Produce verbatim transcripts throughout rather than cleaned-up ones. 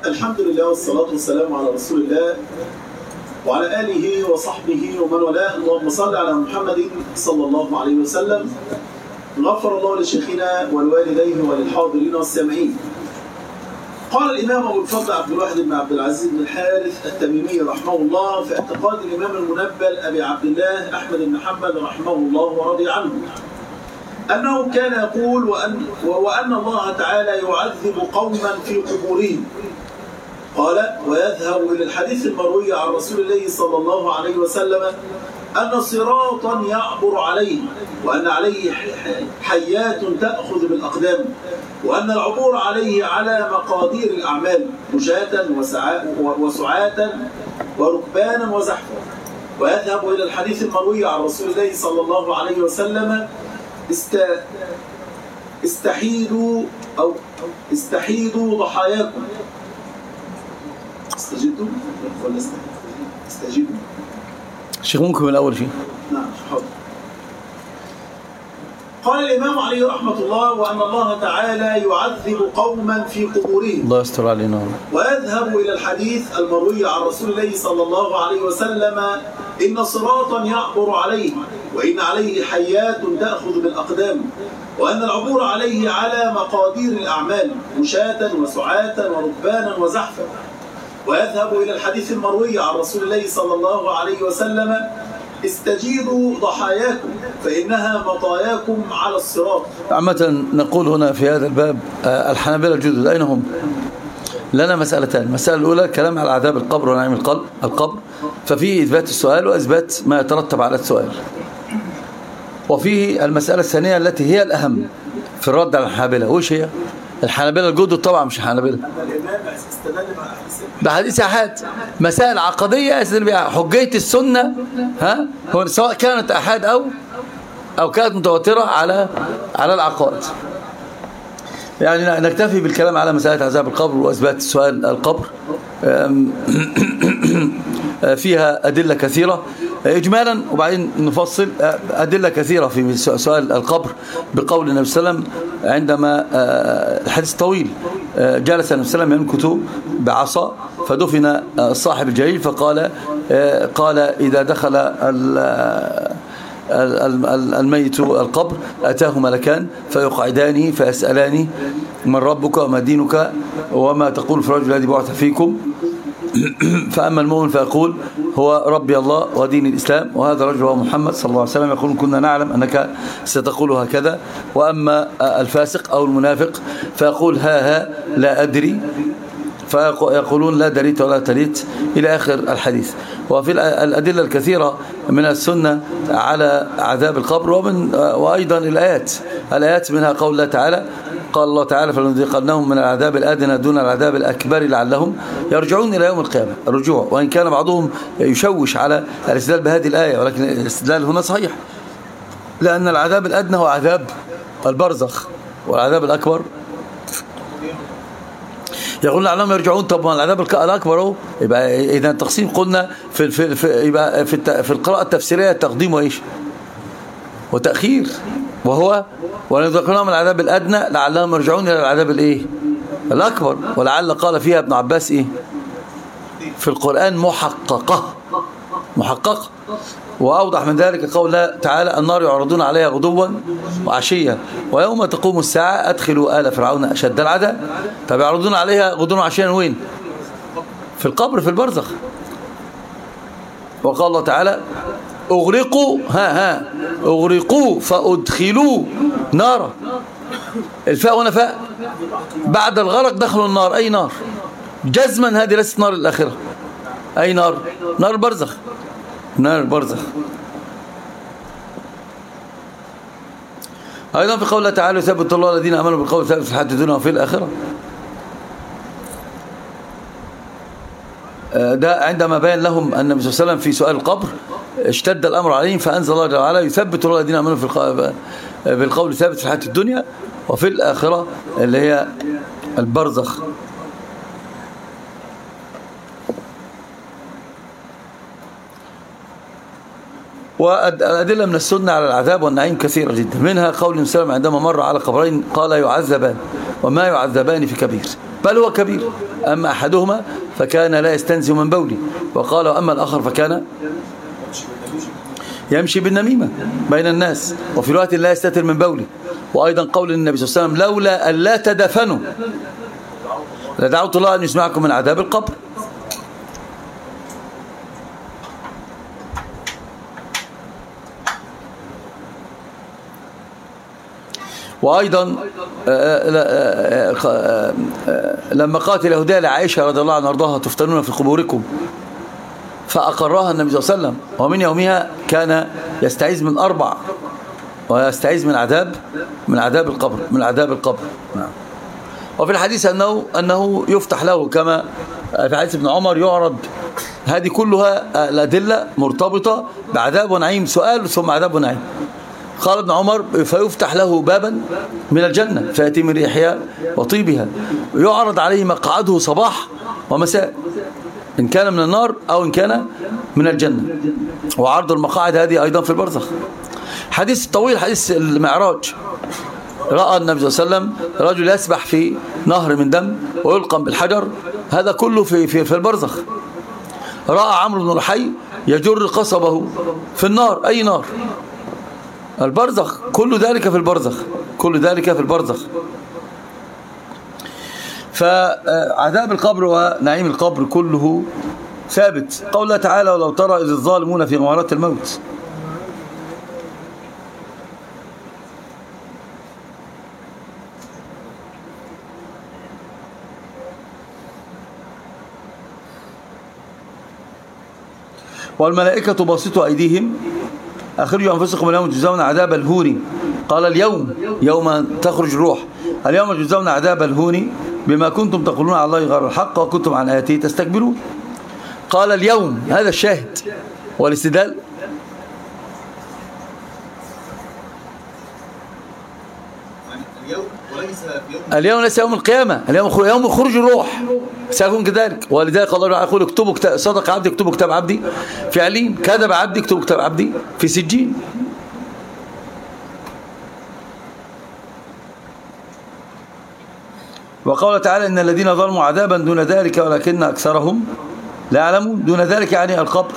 الحمد لله والصلاة والسلام على رسول الله وعلى آله وصحبه ومن والاه. اللهم صل على محمد صلى الله عليه وسلم. غفر الله لشيخنا ولوالديه وللحاضرين والسامعين. قال الإمام أبو الفضل عبد الواحد بن عبد العزيز بن الحارث التميمي رحمه الله في اعتقاد الإمام المنبل أبي عبد الله أحمد بن حنبل رحمه الله ورضي عنه أنه كان يقول وأن, وأن الله تعالى يعذب قوما في قبورهم. قال: ويذهب إلى الحديث المروي عن رسول الله صلى الله عليه وسلم أن صراطا يعبر عليه وأن عليه حيات تأخذ بالأقدام وأن العبور عليه على مقادير الأعمال مشاة وسعاة وركبانا وزحفا. ويذهب إلى الحديث المروي عن رسول الله صلى الله عليه وسلم است... استحيدوا أو استحيدوا ضحاياكم. استجدوا ولا استجدوا؟ الشيخ ممكن من الأول شيء. نعم حاضر. قال الإمام عليه رحمة الله: وأن الله تعالى يعذب قوما في قبورهم. الله يستر علينا. ويذهب إلى الحديث المروي عن رسول الله صلى الله عليه وسلم إن صراطا يعبر عليه وإن عليه حيات تأخذ بالأقدام وأن العبور عليه على مقادير الأعمال مشاة وسعاة وركبانا وزحفا. ويذهب إلى الحديث المروي عن رسول الله صلى الله عليه وسلم: استجيبوا ضحاياكم فإنها مطاياكم على الصراط. عامة نقول هنا في هذا الباب الحنابلة الجدد أين هم؟ لنا مسألتان. المسألة الأولى كلام على عذاب القبر ونعيم القلب القبر، ففيه إثبات السؤال وإثبات ما يترتب على السؤال. وفيه المسألة الثانية التي هي الأهم في الرد على الحنابلة. وش هي؟ الحنابلة الجدد طبعا مش الحنابلة. بحديث أحاد مسائل عقدية يستدل بها حجية السنة، ها هو سواء كانت أحاد أو أو كانت متواترة على على العقائد. يعني نكتفي بالكلام على مسألة عذاب القبر وإثبات سؤال القبر. فيها أدلة كثيرة إجمالا وبعدين نفصل. أدلة كثيرة في سؤال القبر بقول النبي صلى الله عليه وسلم عندما الحديث طويل جلس النبي صلى الله عليه وسلم ينكت بعصا فدفن الصاحب الجليل فقال قال إذا دخل الميت القبر أتاه ملكان فيقعدانه فيسألانه من ربك وما دينك وما تقول في الرجل الذي بعث فيكم. فأما المؤمن فيقول هو ربي الله ودين الإسلام وهذا الرجل هو محمد صلى الله عليه وسلم يقول كنا نعلم أنك ستقول هكذا. وأما الفاسق أو المنافق فيقول ها ها لا أدري فيقولون لا دريت ولا تريت إلى آخر الحديث. وفي الأدلة الكثيرة من السنة على عذاب القبر ومن وأيضا الآيات الآيات منها قول الله تعالى قال الله تعالى فلنذيقنهم من العذاب الأدنى دون العذاب الأكبر لعلهم يرجعون إلى يوم القيامة. الرجوع وإن كان بعضهم يشوش على الاستدلال بهذه الآية ولكن الاستدلال هنا صحيح لأن العذاب الأدنى هو عذاب البرزخ والعذاب الأكبر يقول لعلهم يرجعون. طب ما العذاب الأكبر هو يبقى إذا التقسيم قلنا في في في يبقى في, في القراءة التفسيرية تقديم وإيش وتأخير وهو ولنذيقنهم من العذاب الأدنى لعلهم يرجعون إلى العذاب الإيه الأكبر. ولعل قال فيها ابن عباس إيه في القرآن محققة محققة. وأوضح من ذلك قول الله تعالى النار يعرضون عليها غدوا وعشيا ويوم تقوم الساعة أدخلوا آل فرعون أشد العذاب. طب يعرضون عليها غدوا وعشيا وين؟ في القبر في البرزخ. وقال الله تعالى اغرقوا ها ها اغرقوا فادخلوا نارا. الفاء هنا فاء بعد الغرق دخلوا النار. اي نار؟ جزما هذه ليست نار الاخره. اي نار؟ نار البرزخ. نار البرزخ. ايضا في قوله تعالى يثبت الله الذين امنوا بالقول الثابت في الحياه الدنيا وفي الاخره. ده عندما بين لهم النبي صلى الله عليه وسلم في سؤال القبر اشتد الأمر عليهم فأنزل الله تعالى يثبت الله الذين آمنوا في بالقول الثابت في الحياة الدنيا وفي الآخرة اللي هي البرزخ. والأدلة من السنة على العذاب والنعيم كثيرة جدا، منها قول النبي صلى الله عليه وسلم عندما مر على قبرين قال يعذبان وما يعذبان في كبير، بل هو كبير. أما أحدهما فكان لا يستنزه من بولي، وقال أما الآخر فكان يمشي بالنميمة بين الناس، وفي الوقت لا يستتر من بولي. وأيضا قول النبي صلى الله عليه وسلم لولا أن لا تدفنوا لدعوت الله أن يسمعكم من عذاب القبر. وأيضا لما قالت اليهودية لعائشة رضي الله عنها وارضاها تفتنون في قبوركم، فأقرها النبي صلى الله عليه وسلم، ومن يومها كان يستعيذ من أربع، ويستعيذ من عذاب من عذاب القبر من عذاب القبر نعم. وفي الحديث أنه أنه يفتح له كما في حديث ابن عمر يعرض. هذه كلها الأدلة مرتبطة بعذاب ونعيم، سؤال ثم عذاب ونعيم. قال ابن عمر فيفتح له بابا من الجنة فيأتي من ريحها وطيبها، ويعرض عليه مقعده صباح ومساء إن كان من النار أو إن كان من الجنة. وعرض المقاعد هذه أيضا في البرزخ. حديث طويل، حديث المعراج، رأى النبي صلى الله عليه وسلم رجل يسبح في نهر من دم ويلقم بالحجر، هذا كله في, في, في البرزخ. رأى عمرو بن لحي يجر قصبه في النار، أي نار؟ البرزخ، كل ذلك في البرزخ، كل ذلك في البرزخ. فعذاب القبر ونعيم القبر كله ثابت. قال الله تعالى ولو ترى إذ الظالمون في غمرات الموت. والملائكة باسطوا أيديهم أخرجوا أنفسكم اليوم تجزون عذاب الهون. قال اليوم يوم تخرج الروح، اليوم تجزون عذاب الهون بما كنتم تقولون على الله غير الحق وكنتم عن آياته تستكبرون. قال اليوم، هذا الشاهد والاستدلال. اليوم ليس يوم القيامة، اليوم يوم خروج الروح سيكون كذلك. ولذلك الله يقول اكتبوا كتاب، صدق عبدي اكتبوا كتاب عبدي في علين، كذب عبدي اكتبوا كتاب عبدي في سجين. وقال تعالى إن الذين ظلموا عذابا دون ذلك ولكن أكثرهم لا يعلمون. دون ذلك يعني القبر.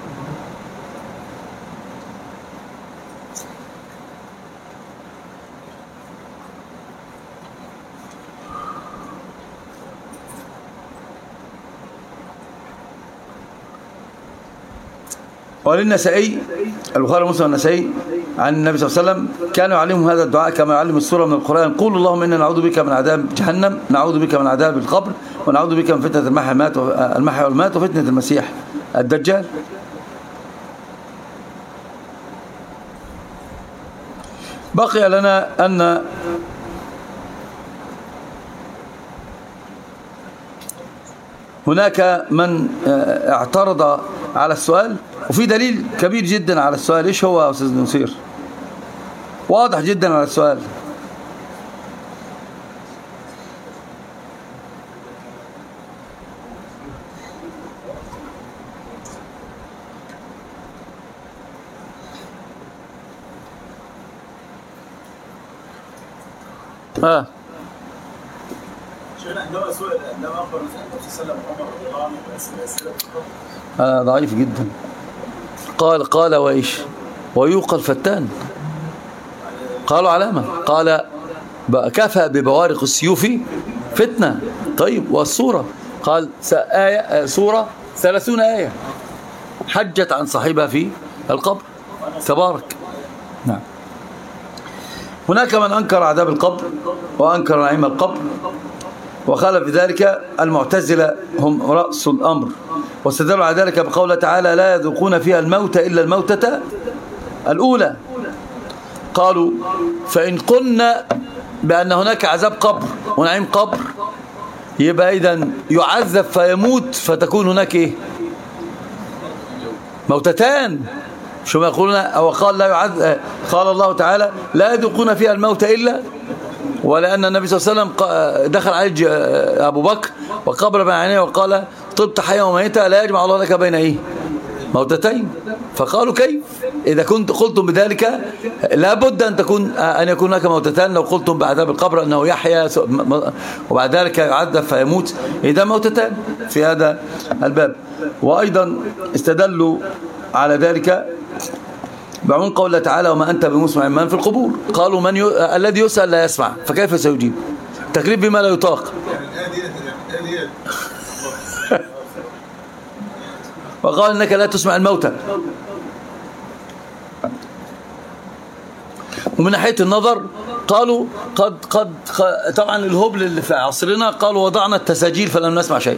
وللنسائي البخاري ومسلم والنسائي عن النبي صلى الله عليه وسلم كان يعلمهم هذا الدعاء كما يعلم السورة من القرآن. قول اللهم إنا نعوذ بك من عذاب جهنم، نعوذ بك من عذاب القبر، ونعوذ بك من فتنة المحيا والممات وفتنة المسيح الدجال. بقي لنا أن هناك من اعترض على السؤال، وفي دليل كبير جدا على السؤال. ايش هو يا استاذ نصير؟ واضح جدا على السؤال. ها آه ضعيف جدا. قال قال وإيش ويوقى الفتان. قالوا علامة، قال كفى ببوارق السيوف فتنة. طيب والصورة قال آية سورة ثلاثون آية حجت عن صاحبها في القبر تبارك. نعم. هناك من أنكر عذاب القبر وأنكر نعيم القبر، وخالف بذلك المعتزلة هم رأس الأمر، واستدلوا على ذلك بقوله تعالى لا يذوقون فيها الموت إلا الموتة الأولى. قالوا فإن قلنا بأن هناك عذاب قبر ونعيم قبر يبقى إذن يعذب فيموت فتكون هناك إيه؟ موتتان. شو ما يقولون؟ أو قال لا يعذب، قال الله تعالى لا يذوقون فيها الموت إلا، ولأن النبي صلى الله عليه وسلم دخل عليه أبو بكر وقبل بين عينيه وقال طبت حيا وميتا لا يجمع الله لك بين إيه؟ موتتين. فقالوا كيف؟ إذا كنت قلتم بذلك لابد أن تكون أن يكون هناك موتتان. لو قلتم بعذاب القبر أنه يحيا وبعد ذلك يعذب فيموت، إذا موتتان في هذا الباب. وأيضا استدلوا على ذلك بعموم قول الله تعالى وما أنت بمسمع من في القبور. قالوا من ي... الذي يسأل لا يسمع فكيف سيجيب؟ تكليف بما لا يطاق. وقال إنك لا تسمع الموتى. ومن ناحية النظر قالوا قد قد طبعا الهبل اللي في عصرنا قالوا وضعنا التساجيل فلم نسمع شيء.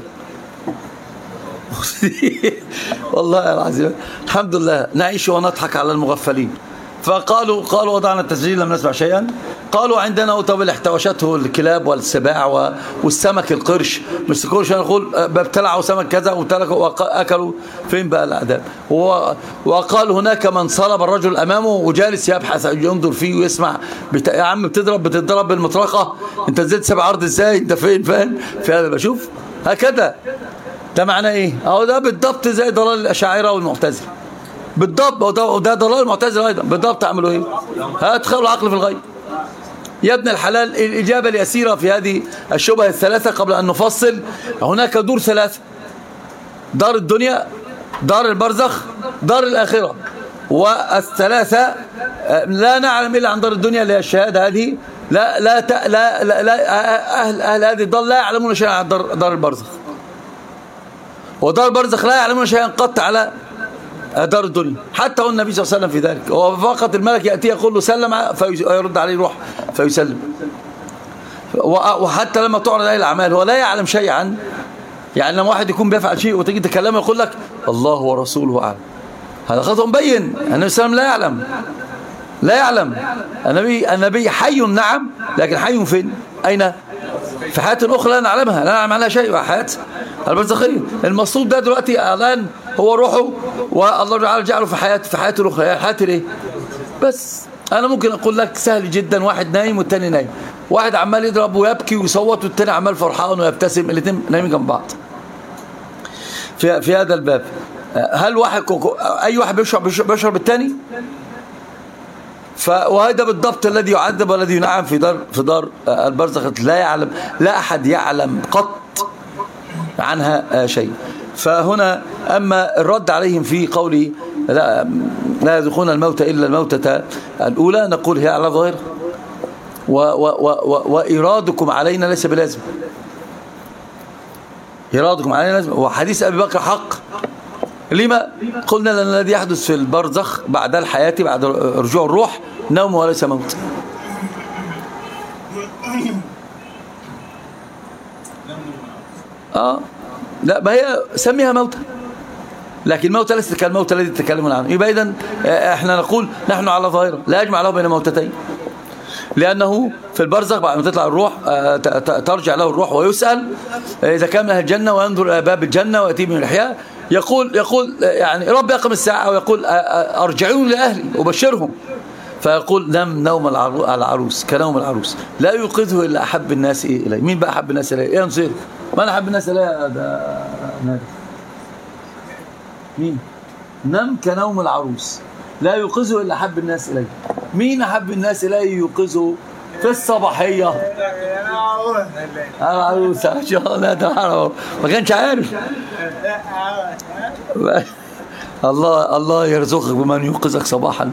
والله العظيم الحمد لله نعيش ونضحك على المغفلين. فقالوا قالوا وضعنا التسجيل لم نسمع شيئا. قالوا عندنا طب احتوشته الكلاب والسباع والسمك القرش، مش كل شيء نقول ابتلعوا سمك كذا وتركوا واكلوا. فين بقى العذاب؟ وقال هناك من صلب الرجل امامه وجالس يبحث ينظر فيه ويسمع. يا عم بتضرب بتضرب بالمطرقه، انت نزلت سبع ارض ازاي؟ انت فين فين في هذا؟ بشوف هكذا ده معناه ايه؟ اهو ده بالضبط زي ضلال الاشاعره والمعتزله بالضبط، وده ضلال المعتزله ايضا بالضبط. عملوا ايه؟ هتدخلوا العقل في الغيب. يا ابن الحلال الاجابه اليسيره في هذه الشبهه الثلاثه قبل ان نفصل. هناك دور ثلاثه: دار الدنيا، دار البرزخ، دار الاخره. والثلاثه لا نعلم الا عن دار الدنيا اللي هي الشهاده هذه. لا لا لا, لا, لا اهل اهل هذه الدار لا يعلمون شيئا عن دار, دار البرزخ. ودار البرزخ لا يعلمون شيئا قط على دار الدنيا. حتى هو النبي صلى الله عليه وسلم في ذلك. هو فقط الملك يأتي يقول له سلم فيرد عليه روح فيسلم. وحتى لما تعرض عليه الأعمال هو لا يعلم شيئا عن، يعني لما واحد يكون بيفعل شيء وتيجي تكلمه يقول لك الله ورسوله أعلم، هذا خطأ مبين. النبي صلى الله عليه وسلم لا يعلم لا يعلم النبي النبي حي نعم، لكن حي فين؟ أين؟ في حياة أخرى لا نعلمها، لا نعلم عنها شيء. حياة البرزخية المصلوب ده دلوقتي الآن هو روحه والله تعالى جعله في حياة في حياته الأخرى. هي حياة الايه؟ بس أنا ممكن أقول لك سهل جدا، واحد نايم والتاني نايم، واحد عمال يضرب ويبكي ويصوت والتاني عمال فرحان ويبتسم، الاثنين نايمين جنب بعض. في في هذا الباب هل واحد أي واحد بيشرب بيشرب الثاني؟ وهذا بالضبط الذي يعذب والذي ينعم في دار في دار البرزخ. لا يعلم، لا أحد يعلم قط عنها شيء. فهنا أما الرد عليهم في قوله لا, لا يذوقون الموت إلا الموتة الأولى، نقول هي على ظاهر. وإرادكم علينا ليس بلازم، إرادكم علينا لازم. وحديث أبي بكر حق. لما؟ قلنا لأن الذي يحدث في البرزخ بعد الحياة بعد رجوع الروح نوم وليس موت. آه لا، ما هي سميها موتى، لكن موتى ليست كالموتى الذي تتكلمون عنه. يبقى إذن احنا نقول نحن على ظاهره لا يجمع له بين موتتين، لأنه في البرزخ بعد ما تطلع الروح ترجع له الروح ويسأل إذا كان من أهل الجنة وينظر إلى باب الجنة ويأتي من الإحياء يقول يقول يعني رب يقم الساعة ويقول أرجعون لأهلي وبشرهم، فيقول نم نوم العروس كنوم العروس لا يوقظه إلا أحب الناس إليه. مين بقى أحب الناس إليه؟ إيه نصير؟ من أحب الناس إليه؟ ده نادي. مين؟ نم كنوم العروس لا يوقظه إلا أحب الناس إليه. مين أحب الناس إليه يوقظه في الصباحية؟ العروس. لا ده ما كانش عارف. الله الله يرزقك بمن يوقظك صباحا.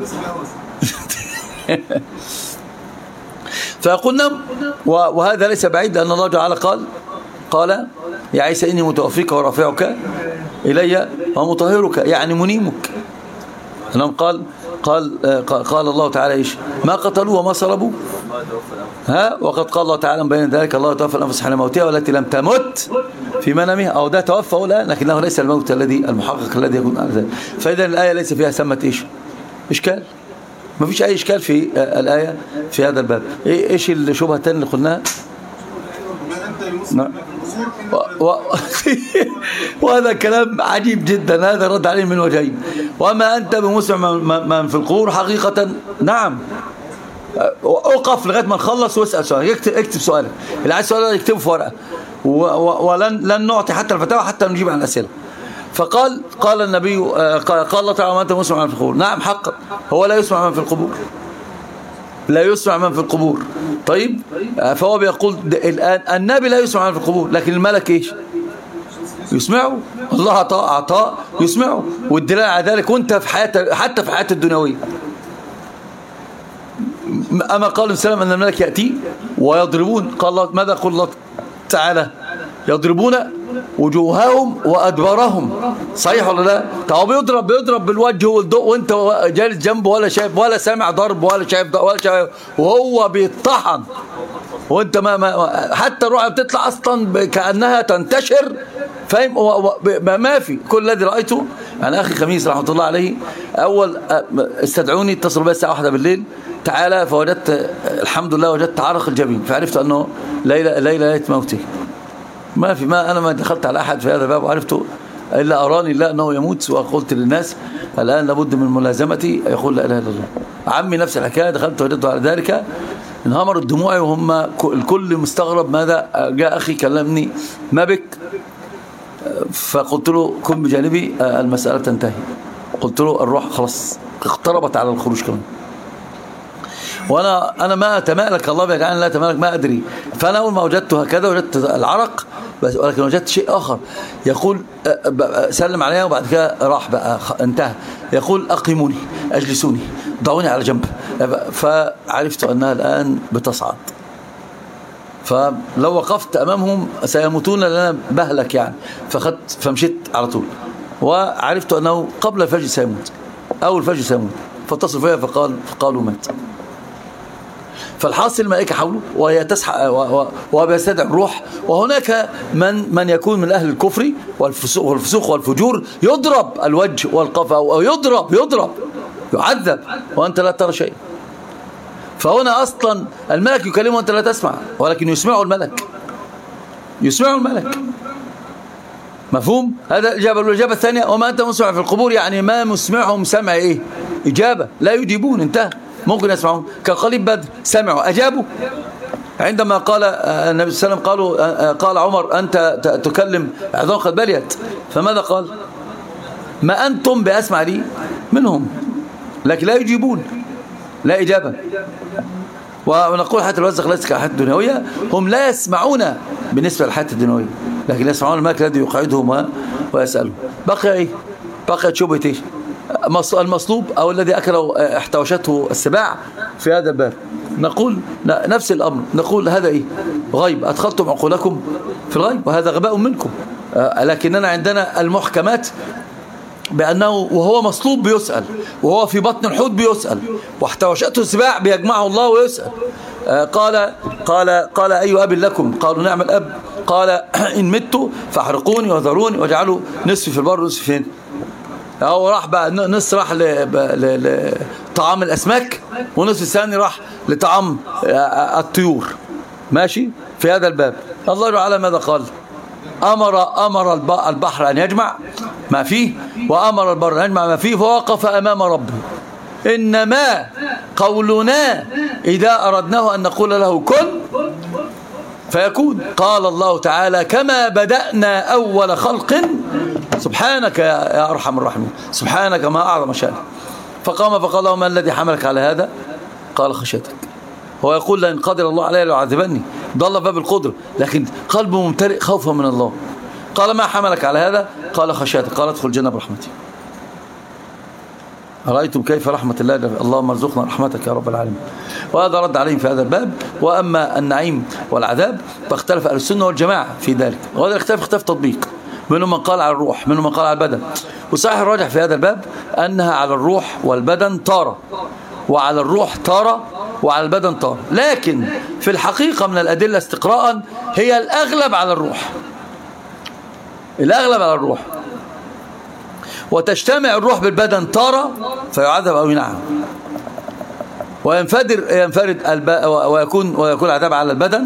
فيقول نم. وهذا ليس بعيد، لأن الله تعالى قال قال يا عيسى إني متوفيك ورافعك إلي ومطهرك، يعني منيمك. أنهم قال قال قال الله تعالى إيش؟ ما قتلوه وما صلبوه، ها وقد قال الله تعالى بين ذلك الله توفى الأنفس حين موتها والتي لم تمت في منامها. أو ده توفى ولا، لكنه ليس الموت الذي المحقق الذي يكون على ذلك. فإذا الآية ليس فيها سمة إيش؟ إشكال. ما فيش أي إشكال في الآية في هذا الباب. إيش الشبهتين اللي قلناها؟ و... و... وهذا كلام عجيب جدا. هذا رد عليه من وجهين. وما أنت بمسمع من في القبور حقيقة نعم. أوقف لغاية ما نخلص واسأل سؤال. اكتب, اكتب سؤالك اللي عايز سؤال يكتبه في ورقة، و... و... ولن لن نعطي حتى الفتاوى حتى نجيب عن الأسئلة. فقال قال النبي قال الله تعالى ما أنت مسمع من في القبور. نعم حقا هو لا يسمع من في القبور، لا يسمع من في القبور. طيب فهو بيقول الآن النبي لا يسمع من في القبور، لكن الملك ايش يسمعه؟ الله عطاء عطاء يسمعه، والدلالة على ذلك وانت في حياة حتى في حياة الدنيوية. أما قال السلام أن الملك يأتي ويضربون، قال الله ماذا قال الله تعالى؟ يضربون وجوههم وأدبارهم. صحيح ولا لا؟ طب بيضرب بيضرب بالوجه والضوء وانت جالس جنبه ولا شايف ولا سامع ضرب ولا شايف ولا شايف، وهو بيطحن وانت ما, ما حتى الروح بتطلع اصلا كأنها تنتشر، فاهم؟ ما في كل الذي رأيته. يعني أخي خميس رحمة الله عليه أول استدعوني اتصلوا بي الساعة واحدة بالليل تعالى، فوجدت الحمد لله وجدت عرق الجبين، فعرفت أنه ليلة ليلة ليلة موته. ما في ما أنا ما دخلت على أحد في هذا الباب وعرفته إلا أراني الله أنه يموت، وقلت للناس الآن لابد من ملازمتي، يقول لا إله إلا الله. عمي نفس الحكاية، دخلت وجدته على ذلك انهمرت دموعي وهم الكل مستغرب ماذا. جاء أخي كلمني ما بك؟ فقلت له كن بجانبي المسألة تنتهي. قلت له الروح خلاص اقتربت على الخروج كمان، وانا انا ما اتمالك، الله بيجعلني لا اتمالك، ما ادري. فانا اول ما وجدت هكذا وجدت العرق بس، ولكن وجدت شيء اخر. يقول سلم عليها وبعد كده راح بقى انتهى. يقول اقيموني اجلسوني ضعوني على جنب، فعرفت انها الان بتصعد. فلو وقفت امامهم سيموتون لأنا بهلك يعني، فخدت فمشيت على طول، وعرفت انه قبل الفجر سيموت، اول الفجر سيموت. فاتصل فيها فقال فقالوا مات. فالحاصل الملائكة حوله وهي تسحق وهو بيستدعي الروح، وهناك من من يكون من أهل الكفر والفسوق والفسوق والفجور يضرب الوجه والقفا، أو يضرب يضرب يعذب وأنت لا ترى شيء. فهنا أصلا الملك يكلمه وأنت لا تسمع، ولكن يسمعه الملك، يسمعه الملك. مفهوم؟ هذا الإجابة. والإجابة الثانية وما أنت مسمع في القبور، يعني ما مسمعهم سمع إيه؟ إجابة، لا يجيبون، انتهى. ممكن يسمعون كقليب بدر، سمعوا أجابوا. عندما قال النبي صلى الله عليه وسلم قالوا قال عمر أنت تكلم عظام قد بليت، فماذا قال؟ ما أنتم بأسمع لي منهم، لكن لا يجيبون، لا إجابة. ونقول حتى الوزق ليس كالحياة الدنيوية، هم لا يسمعون بالنسبة للحياة الدنيوية، لكن يسمعون الملك الذي يقعدهم ويسألهم. بقي إيه؟ بقيت شبهة إيه؟ المصلوب أو الذي أكله احتوشته السباع في هذا الباب. نقول نفس الأمر، نقول هذا إيه؟ غيب، أدخلتم عقولكم في الغيب، وهذا غباء منكم. لكننا عندنا المحكمات بأنه وهو مصلوب بيسأل، وهو في بطن الحوت بيسأل، واحتوشته السباع بيجمعه الله ويسأل. قال قال قال أي أب لكم؟ قالوا نعم الأب. قال إن مت فاحرقوني وذروني واجعلوا نصفي في البر ونصفي فين؟ هو راح بقى نص راح لطعام الأسماك، ونصف الثاني راح لطعام الطيور. ماشي في هذا الباب. الله تعالى ماذا قال؟ أمر أمر البحر أن يجمع ما فيه، وأمر البر أن يجمع ما فيه، فوقف أمام ربه. إنما قولنا إذا أردناه أن نقول له كن فيكون. قال الله تعالى كما بدأنا أول خلق سبحانك يا أرحم الراحمين، سبحانك ما أعظم شأنك. فقام فقال له ما الذي حملك على هذا؟ قال خشيتك. هو يقول لئن قدر الله علي ليعذبني، ضل باب القدر، لكن قلبه ممتلئ خوفا من الله. قال ما حملك على هذا؟ قال خشيتك. قال ادخل الجنة برحمتي. أرأيتم كيف رحمة الله؟ اللهم ارزقنا رحمتك يا رب العالمين. وهذا رد عليهم في هذا الباب. وأما النعيم والعذاب فاختلف أهل السنة والجماعة في ذلك، وهذا الاختلاف اختلاف تطبيق، منهم من قال على الروح، منهم من قال على البدن. وصحيح الراجح في هذا الباب أنها على الروح والبدن طارة، وعلى الروح طارة، وعلى البدن طارة. لكن في الحقيقة من الأدلة استقراء هي الأغلب على الروح، الأغلب على الروح. وتجتمع الروح بالبدن طارة فيعذب أو ينعم، وينفرد ينفرد الب... ويكون ويكون العذاب على البدن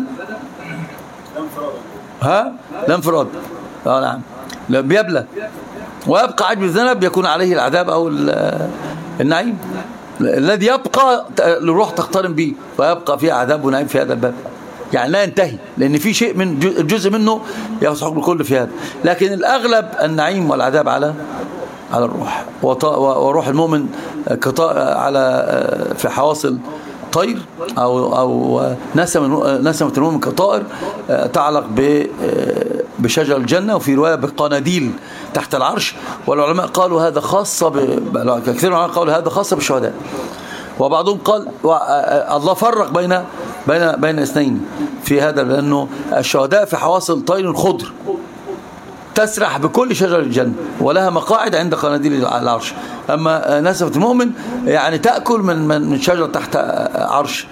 ها لا انفراد اه نعم بيبلى، ويبقى عجب الذنب يكون عليه العذاب أو النعيم. الذي يبقى الروح تقترن به، ويبقى فيه عذاب ونعيم في هذا الباب. يعني لا ينتهي، لأن في شيء من جزء منه يصح الكل في هذا، لكن الأغلب النعيم والعذاب على على الروح، وروح المؤمن على في حواصل طير أو أو نسمة نسمة المؤمن كطائر تعلق بشجر الجنة، وفي رواية بقناديل تحت العرش. والعلماء قالوا هذا خاصة ب... كثير من العلماء قالوا هذا خاصة بالشهداء، وبعضهم قال الله فرق بين بين بين اثنين في هذا، لأنه الشهداء في حواصل طير خضر تسرح بكل شجر الجنة ولها مقاعد عند قناديل العرش. أما نسمة المؤمن يعني تأكل من من شجر تحت عرش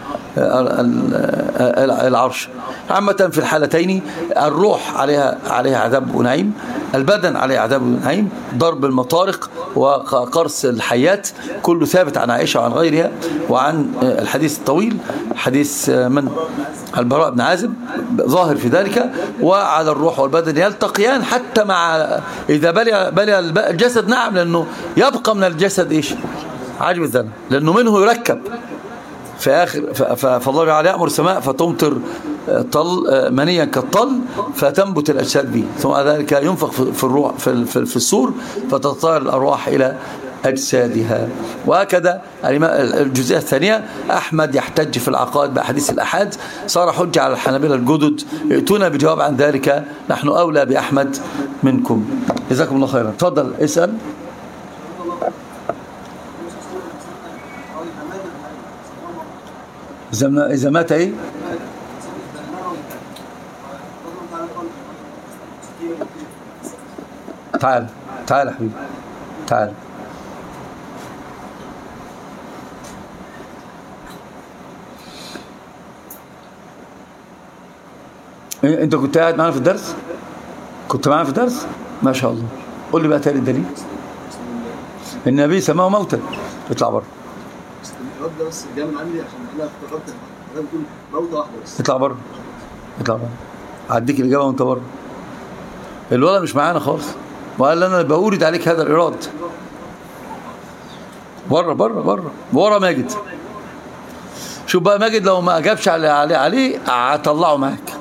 العرش. عامة في الحالتين الروح عليها عليها عذاب ونعيم، البدن عليه عذاب ونعيم، ضرب المطارق وقرص الحيات كله ثابت عن عائشة وعن غيرها، وعن الحديث الطويل حديث من البراء بن عازب ظاهر في ذلك. وعلى الروح والبدن يلتقيان حتى مع إذا بلع بلع الجسد، نعم، لأنه يبقى من الجسد إيش؟ عجب الذنب، لأنه منه يركب في آخر. فالله تعالى يأمر السماء فتمطر طل منيا كالطل فتنبت الأجساد به، ثم ذلك ينفخ في الروح في في الصور فتطير الأرواح إلى أجسادها. وهكذا الجزئية الثانية، أحمد يحتج في العقائد بأحاديث الأحاد، صار حجة على الحنابلة الجدد، ائتونا بجواب عن ذلك، نحن أولى بأحمد منكم. جزاكم الله خيرا. تفضل اسأل. إذا مات إيه؟ تعال تعال يا حبيبي تعال. انت كنت قاعد معانا في الدرس؟ كنت معانا في الدرس؟ ما شاء الله. قول لي بقى تاني الدليل. النبي سماه موتا. اطلع بره. الرد بس جاي من عندي عشان انا افتكرت انا بقول موته واحده بس. اطلع بره اطلع بره. هديك الاجابه وانت بره. الولد مش معانا خالص، وقال انا بورد عليك هذا الاراد. بره بره بره ورا ماجد. شوف بقى ماجد لو ما اجابش عليه عليه عليه هطلعه معاك.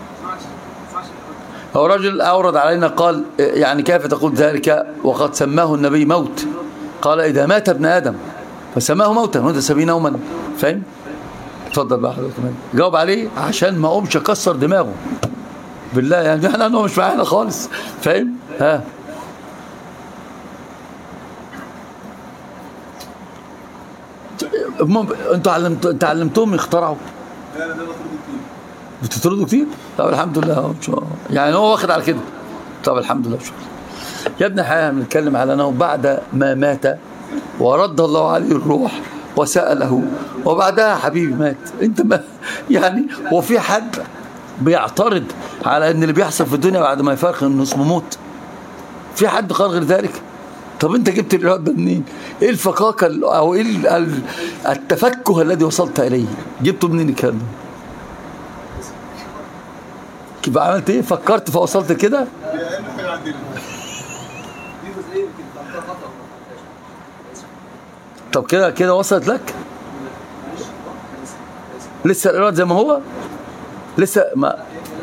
هو رجل أورد علينا قال يعني كيف تقول ذلك وقد سماه النبي موت؟ قال إذا مات ابن آدم فسماه موتا وانت سميه نوما. فاهم؟ اتفضل بقى حضرتك جاوب عليه عشان ما اقومش اكسر دماغه بالله، يعني احنا انه مش معانا خالص. فاهم؟ ها انتوا علمتوا تعلمتهم يخترعوا؟ لا لا ده بتطردوا كتير؟ طب الحمد لله ان شاء الله، يعني هو واخد على كده. طب الحمد لله شكرا. يا ابني احنا بنتكلم على انه بعد ما مات ورد الله عليه الروح وسأله وبعدها حبيبي مات. انت ما يعني هو في حد بيعترض على ان اللي بيحصل في الدنيا بعد ما يفارق انه اسمه موت؟ في حد قال غير ذلك؟ طب انت جبت الإرادة ده منين؟ ايه الفقاقة او ايه التفكه الذي وصلت اليه؟ جبته منين الكلام ده؟ كيف عملت ايه؟ فكرت فوصلت كده؟ طب كده كده وصلت لك؟ لسه الإرادة زي ما هو؟ لسه ما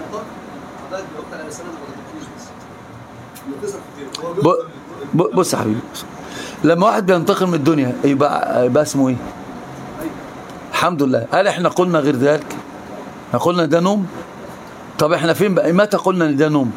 بص يا حبيبي، لما واحد بينتقل من الدنيا يبقى يبقى اسمه ايه؟ الحمد لله. هل احنا قلنا غير ذلك؟ احنا قلنا ده نوم؟ طب احنا فين بقى؟ متى قلنا ان ده نوم؟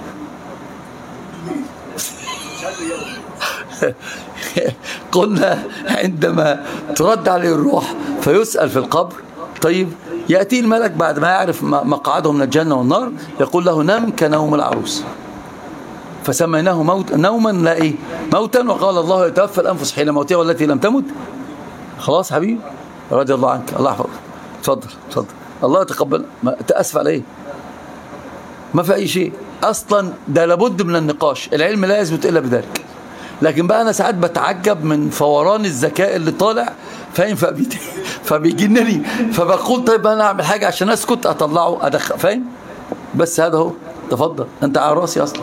قلنا عندما ترد عليه الروح فيسأل في القبر. طيب يأتي الملك بعد ما يعرف مقعده من الجنة والنار يقول له نم كنوم العروس، فسميناه موت نوما لا ايه موتا، وقال الله يتوفى الأنفس حين موتها والتي لم تمت. خلاص حبيبي رضي الله عنك، الله يحفظك. اتفضل اتفضل. الله يتقبل. تأسف على ايه؟ ما في اي شيء اصلا، ده لابد من النقاش. العلم لا يثبت الا بذلك. لكن بقى انا ساعات بتعجب من فوران الذكاء اللي طالع، فاهم؟ فبيجنني، فبقول طيب انا اعمل حاجه عشان اسكت اطلعه ادخل، فاهم؟ بس هذا هو. تفضل انت على راسي اصلا.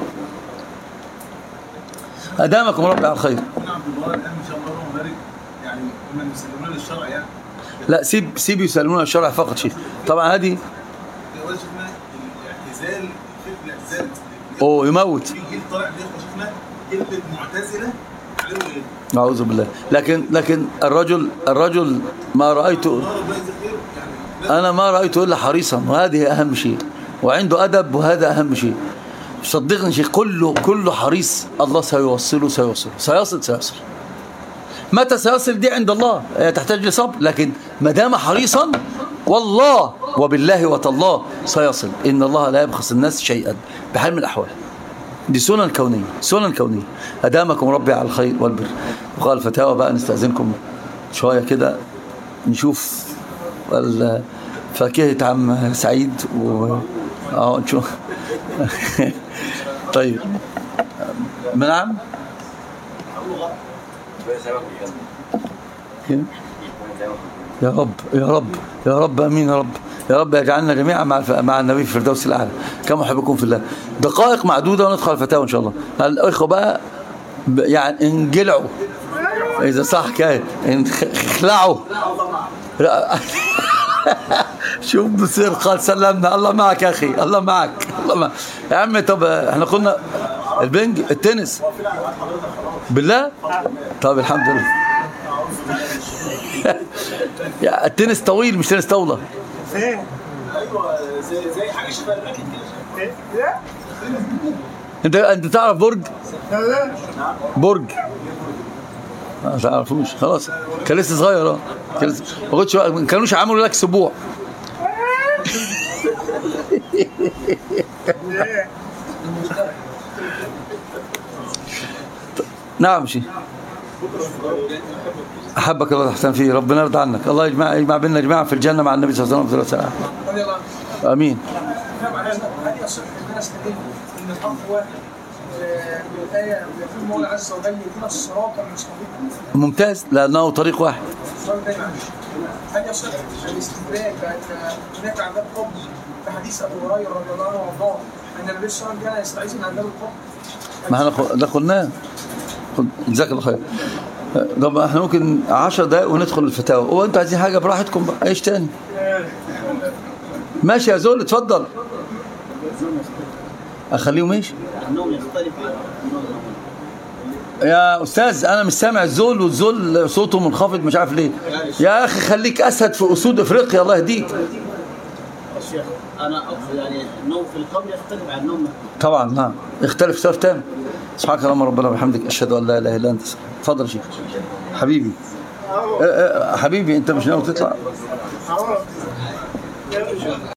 ادامكم ربي على الخير. لا سيب سيب يسلمون الشرع فقط شيء. طبعا هذه أوه يموت. في جيل طالع شفنا جيل المعتزلة أعوذ بالله. لكن لكن الرجل الرجل ما رأيته، أنا ما رأيته إلا حريصا، وهذه أهم شيء، وعنده أدب، وهذا أهم شيء. صدقني شيء، كله كله حريص. الله سيوصله سيوصل سيصل سيصل. متى سيصل دي عند الله، تحتاج لصبر، لكن ما دام حريصا والله وبالله وتالله سيصل. إن الله لا يبخس الناس شيئا بحال من الأحوال. دي سنن كونية، سنن كونية. أدامكم ربي على الخير والبر. وقال الفتاوى بقى نستأذنكم شوية كده نشوف فاكهة عم سعيد و اه نشوف. طيب نعم. يا رب يا رب يا رب امين يا رب يا رب يجعلنا جميعا مع مع النبي في الفردوس الاعلى كما احبكم في الله. دقائق معدوده وندخل الفتاوى ان شاء الله. الاخوه بقى يعني انجلعوا اذا صح كده، اخلعوا. شوف بصير قال سلمنا. الله معك يا اخي، الله معك، الله معك يا عم. طب احنا قلنا البنج التنس بالله. طب الحمد لله. يا التنس طويل مش تنس طاوله. ايوه زي زي حاجه شبه الاكل كده. انت انت تعرف برج؟ برج ما تعرفوش خلاص. كان لسه صغير اه كان لسه ما كنتش ما كانوش عملوا لك سبوع. نعم شيء. أحبك الله تحسن فيه، ربنا يرضى عنك. الله يجمع يجمع بيننا جميعا في الجنة مع النبي صلى الله عليه وسلم. آمين. إن الحق واحد الآية يقول المولى عز وجل يهدينا الصراط المستقيم. ممتاز، لأنه طريق واحد. هل يصح الاستدلال بأن هناك عذاب قبر في حديث أبو هريرة رضي الله عنه وارضاه أن النبي صلى الله عليه وسلم كان يستعيذ من عذاب القبر؟ ما احنا ده قلناه. جزاك الله خير. طب احنا ممكن عشر دقائق وندخل الفتاوى، وانتوا عايزين حاجه براحتكم بقى. ايش تاني؟ ماشي يا زول اتفضل. اخليه ماشي. النوم يختلف يا استاذ انا مش سامع الزول، والزول صوته منخفض مش عارف ليه. يا اخي خليك اسد في اسود افريقيا الله يهديك. شيخ انا اقصد يعني النوم في القبر يختلف عن النوم. طبعا نعم يختلف اختلاف تام. سبحانك اللهم ربنا وبحمدك اشهد ان لا اله الا انت. اتفضل يا شيخ حبيبي. أه أه حبيبي انت مش ناوي تطلع؟